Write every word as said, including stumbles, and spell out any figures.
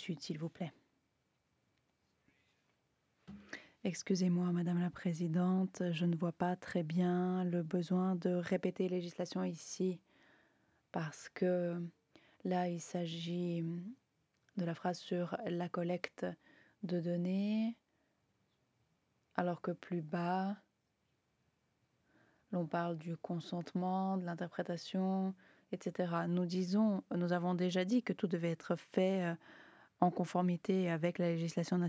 Sud, s'il vous plaît. Excusez-moi, Madame la Présidente, je ne vois pas très bien le besoin de répéter législation ici, parce que là, il s'agit de la phrase sur la collecte de données, alors que plus bas, l'on parle du consentement, de l'interprétation, et cetera. Nous disons, nous avons déjà dit que tout devait être fait en conformité avec la législation nationale.